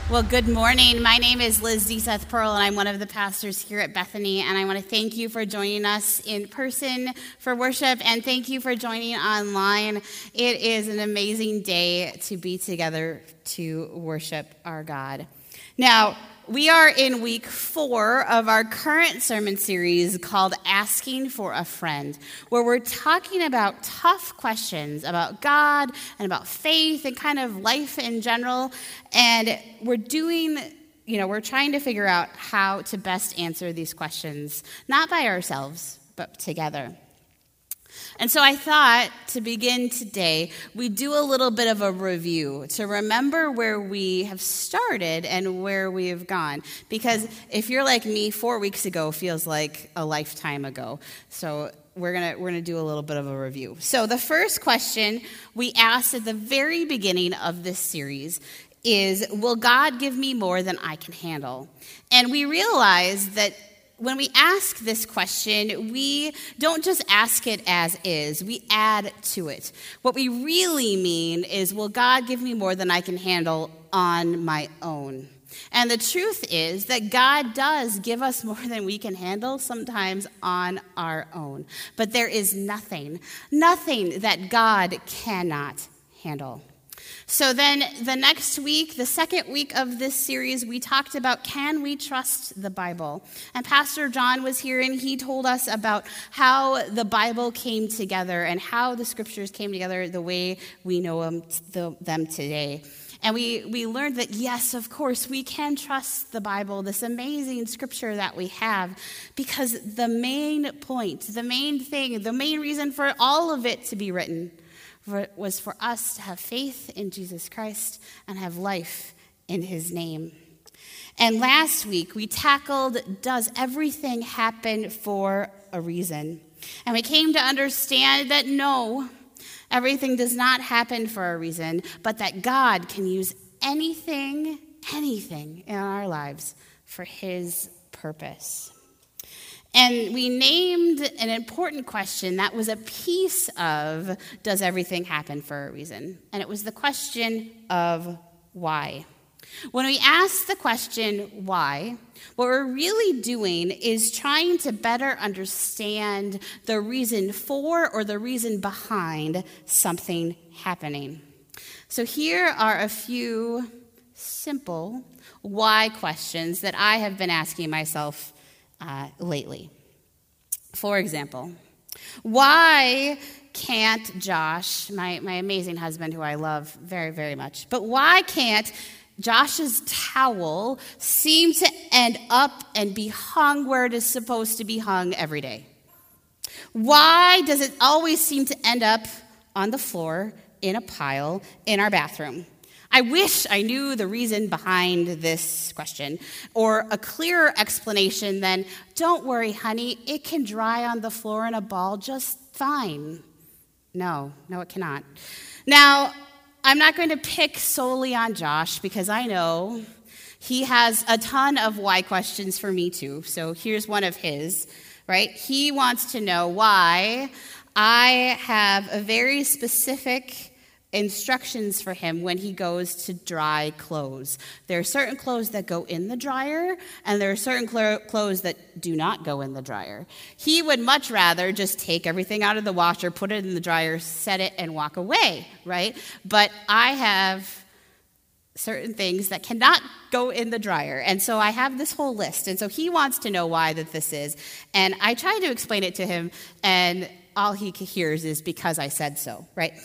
Well, good morning. My name is Liz D. Seth Pearl, and I'm one of the pastors here at Bethany. And I want to thank you for joining us in person for worship, and thank you for joining online. It is an amazing day to be together to worship our God. Now, we are in week 4 of our current sermon series called Asking for a Friend, where we're talking about tough questions about God and about faith and kind of life in general. And we're trying to figure out how to best answer these questions, not by ourselves, but together. And so I thought to begin today, we do a little bit of a review to remember where we have started and where we have gone. Because if you're like me, 4 weeks ago feels like a lifetime ago. So we're gonna do a little bit of a review. So the first question we asked at the very beginning of this series is, will God give me more than I can handle? And we realized that when we ask this question, we don't just ask it as is, we add to it. What we really mean is, will God give me more than I can handle on my own? And the truth is that God does give us more than we can handle sometimes on our own. But there is nothing that God cannot handle. So then the next week, the second week of this series, we talked about, can we trust the Bible? And Pastor John was here, and he told us about how the Bible came together and how the scriptures came together the way we know them today. And we learned that, yes, of course, we can trust the Bible, this amazing scripture that we have, because the main point, the main thing, the main reason for all of it to be written was for us to have faith in Jesus Christ and have life in his name. And last week, we tackled, does everything happen for a reason? And we came to understand that no, everything does not happen for a reason, but that God can use anything in our lives for his purpose. And we named an important question that was a piece of, does everything happen for a reason? And it was the question of why. When we ask the question why, what we're really doing is trying to better understand the reason for or the reason behind something happening. So here are a few simple why questions that I have been asking myself lately. For example, why can't Josh, my amazing husband who I love very, very much, but why can't Josh's towel seem to end up and be hung where it is supposed to be hung every day? Why does it always seem to end up on the floor in a pile in our bathroom? I wish I knew the reason behind this question, or a clearer explanation than, don't worry, honey, it can dry on the floor in a ball just fine. No, it cannot. Now, I'm not going to pick solely on Josh, because I know he has a ton of why questions for me too. So here's one of his, right? He wants to know why I have a very specific instructions for him when he goes to dry clothes. There are certain clothes that go in the dryer, and there are certain clothes that do not go in the dryer. He would much rather just take everything out of the washer, put it in the dryer, set it, and walk away, right? But I have certain things that cannot go in the dryer, and so I have this whole list, and so he wants to know why that this is, and I try to explain it to him, and all he hears is, because I said so, right?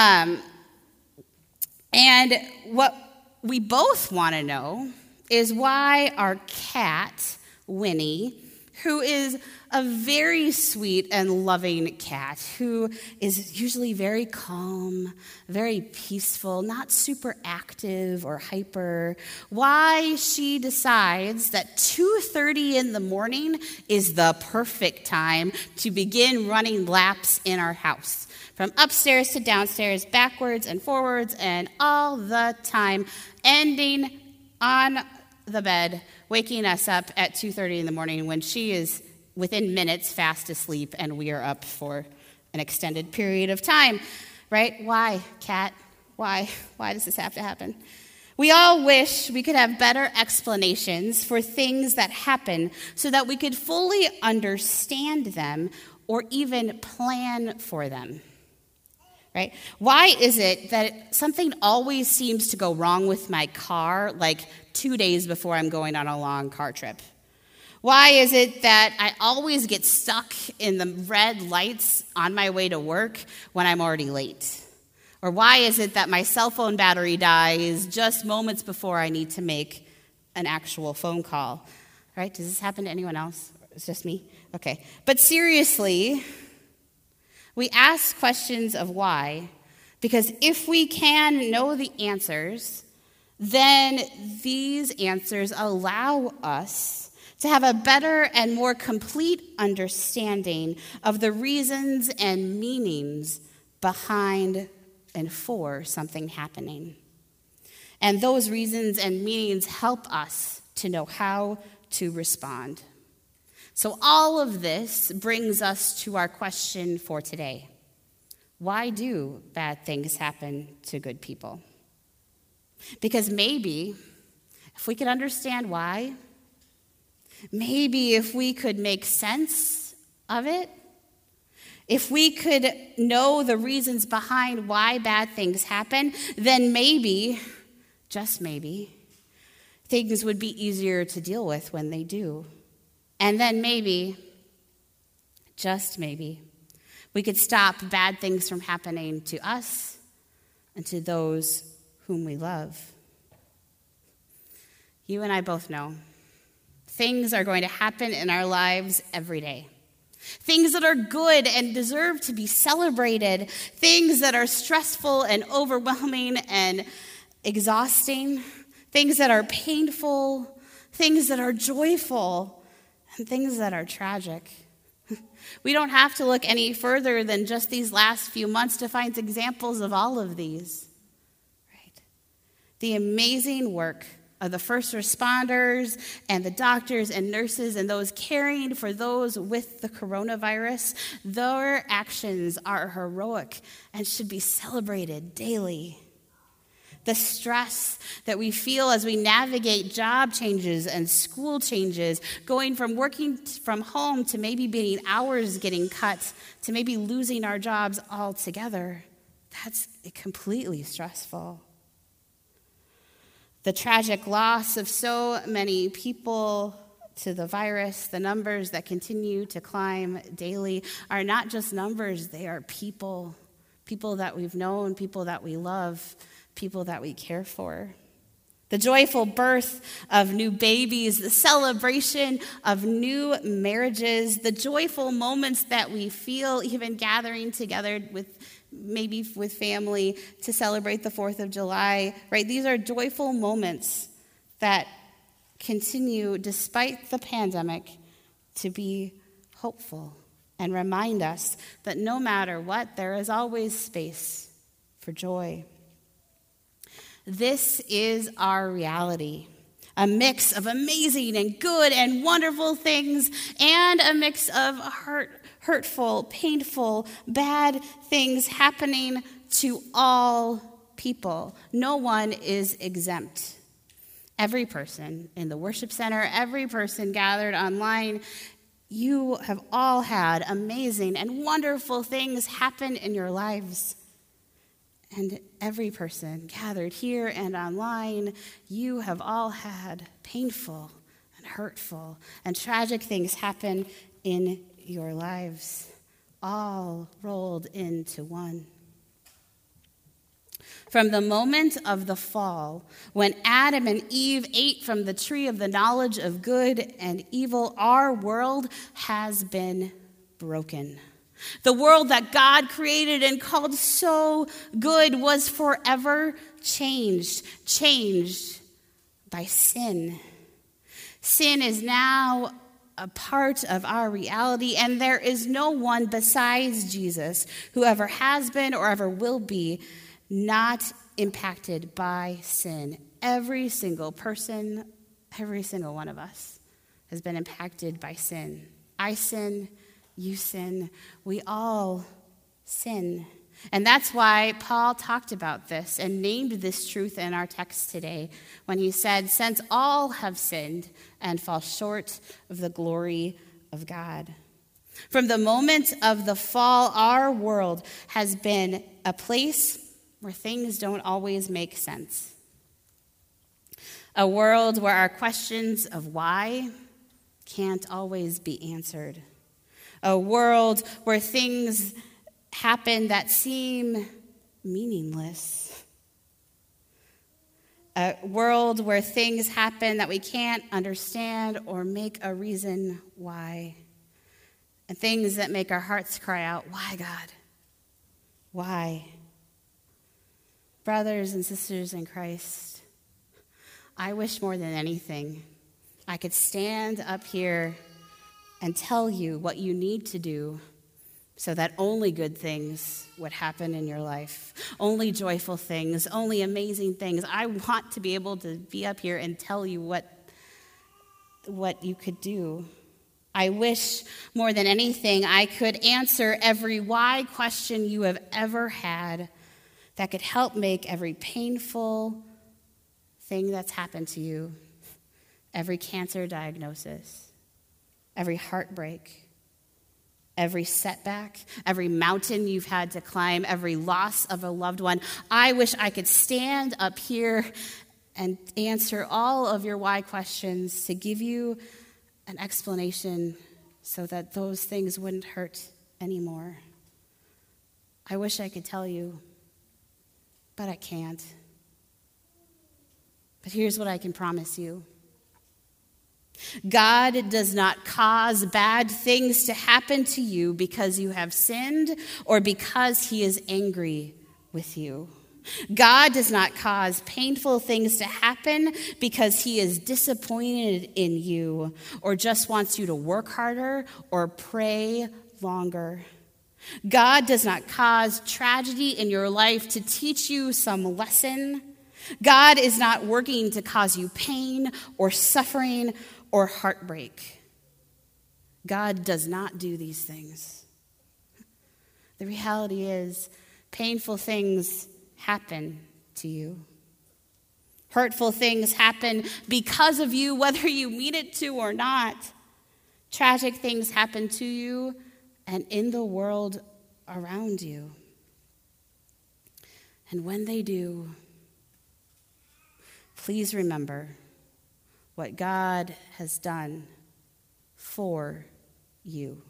And what we both want to know is why our cat, Winnie, who is a very sweet and loving cat, who is usually very calm, very peaceful, not super active or hyper, why she decides that 2:30 in the morning is the perfect time to begin running laps in our house. From upstairs to downstairs, backwards and forwards, and all the time, ending on the bed, waking us up at 2:30 in the morning when she is within minutes fast asleep and we are up for an extended period of time, right? Why, cat? Why? Why does this have to happen? We all wish we could have better explanations for things that happen so that we could fully understand them or even plan for them. Right? Why is it that something always seems to go wrong with my car like 2 days before I'm going on a long car trip? Why is it that I always get stuck in the red lights on my way to work when I'm already late? Or why is it that my cell phone battery dies just moments before I need to make an actual phone call? Right? Does this happen to anyone else? It's just me? Okay. But seriously, we ask questions of why, because if we can know the answers, then these answers allow us to have a better and more complete understanding of the reasons and meanings behind and for something happening. And those reasons and meanings help us to know how to respond. So all of this brings us to our question for today. Why do bad things happen to good people? Because maybe if we could understand why, maybe if we could make sense of it, if we could know the reasons behind why bad things happen, then maybe, just maybe, things would be easier to deal with when they do. And then maybe, just maybe, we could stop bad things from happening to us and to those whom we love. You and I both know things are going to happen in our lives every day. Things that are good and deserve to be celebrated. Things that are stressful and overwhelming and exhausting. Things that are painful. Things that are joyful. And things that are tragic. We don't have to look any further than just these last few months to find examples of all of these. Right? The amazing work of the first responders and the doctors and nurses and those caring for those with the coronavirus, their actions are heroic and should be celebrated daily. The stress that we feel as we navigate job changes and school changes, going from working from home to maybe being hours getting cut, to maybe losing our jobs altogether, that's completely stressful. The tragic loss of so many people to the virus, the numbers that continue to climb daily, are not just numbers, they are people. People that we've known, people that we love, people that we care for. The joyful birth of new babies, the celebration of new marriages, the joyful moments that we feel even gathering together maybe with family to celebrate the 4th of July, right? These are joyful moments that continue, despite the pandemic, to be hopeful and remind us that no matter what, there is always space for joy. This is our reality, a mix of amazing and good and wonderful things and a mix of hurtful, painful, bad things happening to all people. No one is exempt. Every person in the worship center, every person gathered online, you have all had amazing and wonderful things happen in your lives. And every person gathered here and online, you have all had painful and hurtful and tragic things happen in your lives, all rolled into one. From the moment of the fall, when Adam and Eve ate from the tree of the knowledge of good and evil, our world has been broken. The world that God created and called so good was forever changed by sin. Sin is now a part of our reality, and there is no one besides Jesus who ever has been or ever will be not impacted by sin. Every single person, every single one of us has been impacted by sin. I sin. You sin. We all sin. And that's why Paul talked about this and named this truth in our text today when he said, since all have sinned and fall short of the glory of God. From the moment of the fall, our world has been a place where things don't always make sense. A world where our questions of why can't always be answered. A world where things happen that seem meaningless. A world where things happen that we can't understand or make a reason why. And things that make our hearts cry out, why, God? Why? Brothers and sisters in Christ, I wish more than anything I could stand up here and tell you what you need to do so that only good things would happen in your life, only joyful things, only amazing things. I want to be able to be up here and tell you what you could do. I wish more than anything I could answer every why question you have ever had that could help make every painful thing that's happened to you, every cancer diagnosis, every heartbreak, every setback, every mountain you've had to climb, every loss of a loved one. I wish I could stand up here and answer all of your why questions to give you an explanation so that those things wouldn't hurt anymore. I wish I could tell you, but I can't. But here's what I can promise you. God does not cause bad things to happen to you because you have sinned or because he is angry with you. God does not cause painful things to happen because he is disappointed in you or just wants you to work harder or pray longer. God does not cause tragedy in your life to teach you some lesson. God is not working to cause you pain or suffering or heartbreak. God does not do these things. The reality is, painful things happen to you. Hurtful things happen because of you, whether you mean it to or not. Tragic things happen to you and in the world around you. And when they do, please remember what God has done for you.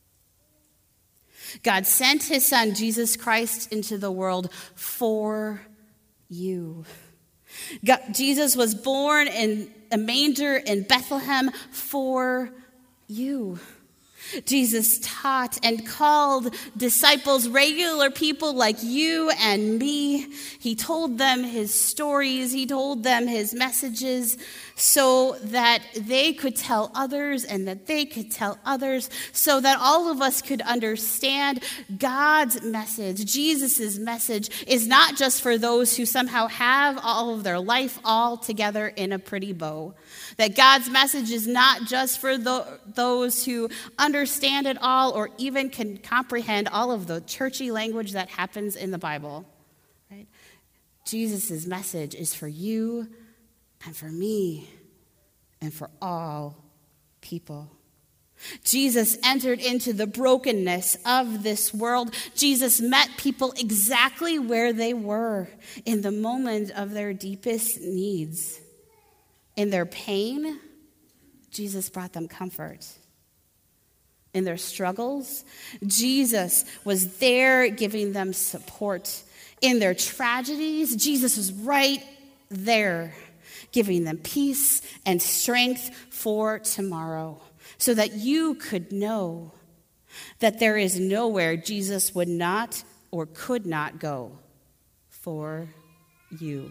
God sent his son, Jesus Christ, into the world for you. Jesus was born in a manger in Bethlehem for you. Jesus taught and called disciples, regular people like you and me. He told them his stories. He told them his messages so that they could tell others and that they could tell others so that all of us could understand God's message. Jesus' message is not just for those who somehow have all of their life all together in a pretty bow. That God's message is not just for those who understand it all or even can comprehend all of the churchy language that happens in the Bible. Right? Jesus' message is for you and for me and for all people. Jesus entered into the brokenness of this world. Jesus met people exactly where they were in the moment of their deepest needs. In their pain, Jesus brought them comfort. In their struggles, Jesus was there giving them support. In their tragedies, Jesus was right there giving them peace and strength for tomorrow so that you could know that there is nowhere Jesus would not or could not go for you.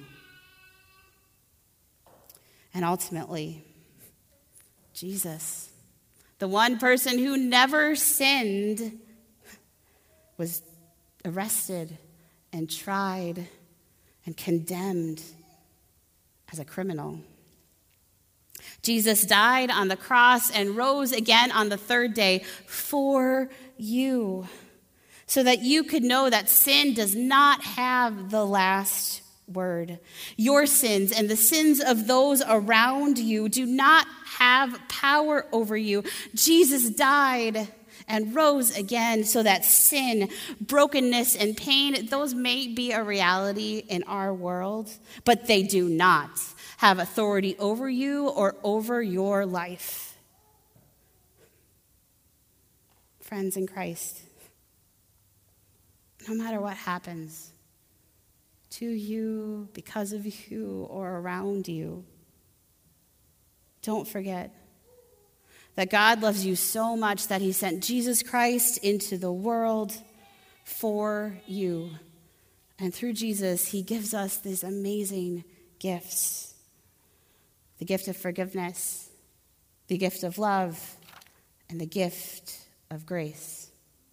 And ultimately, Jesus, the one person who never sinned, was arrested and tried and condemned as a criminal. Jesus died on the cross and rose again on the third day for you, so that you could know that sin does not have the last word. Your sins and the sins of those around you do not have power over you. Jesus died and rose again so that sin, brokenness, and pain, those may be a reality in our world, but they do not have authority over you or over your life. Friends in Christ, no matter what happens to you, because of you, or around you, don't forget that God loves you so much that he sent Jesus Christ into the world for you. And through Jesus, he gives us these amazing gifts. The gift of forgiveness, the gift of love, and the gift of grace.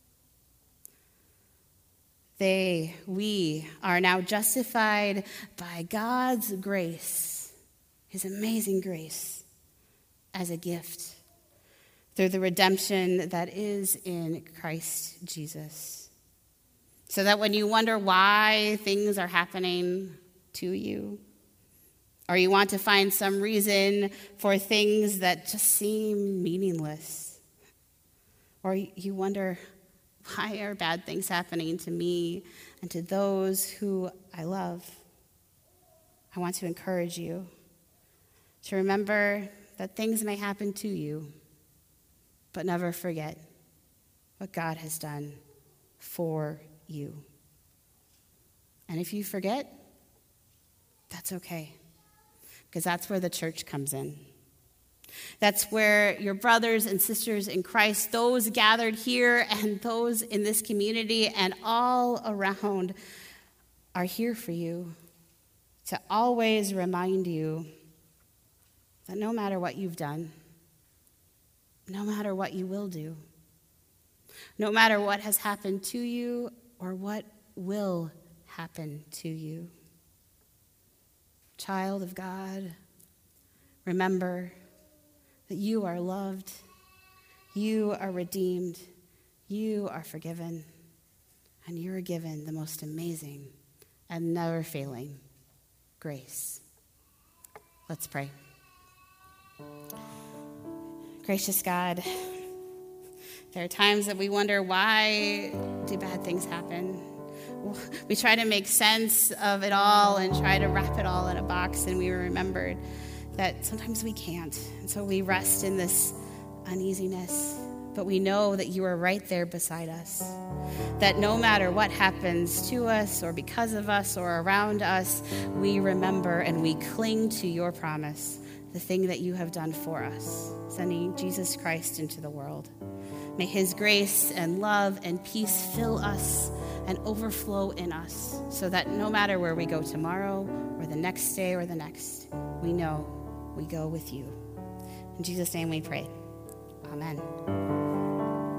We are now justified by God's grace, his amazing grace, as a gift through the redemption that is in Christ Jesus. So that when you wonder why things are happening to you, or you want to find some reason for things that just seem meaningless, or you wonder, why are bad things happening to me and to those who I love? I want to encourage you to remember that things may happen to you, but never forget what God has done for you. And if you forget, that's okay, because that's where the church comes in. That's where your brothers and sisters in Christ, those gathered here and those in this community and all around, are here for you to always remind you that no matter what you've done, no matter what you will do, no matter what has happened to you or what will happen to you, child of God, remember that you are loved, you are redeemed, you are forgiven, and you are given the most amazing and never failing grace. Let's pray. Gracious God, there are times that we wonder, why do bad things happen? We try to make sense of it all and try to wrap it all in a box, and we remembered that sometimes we can't. And so we rest in this uneasiness, but we know that you are right there beside us, that no matter what happens to us or because of us or around us, we remember and we cling to your promise, the thing that you have done for us, sending Jesus Christ into the world. May his grace and love and peace fill us and overflow in us, so that no matter where we go tomorrow or the next day or the next, we know we go with you. In Jesus' name we pray. Amen.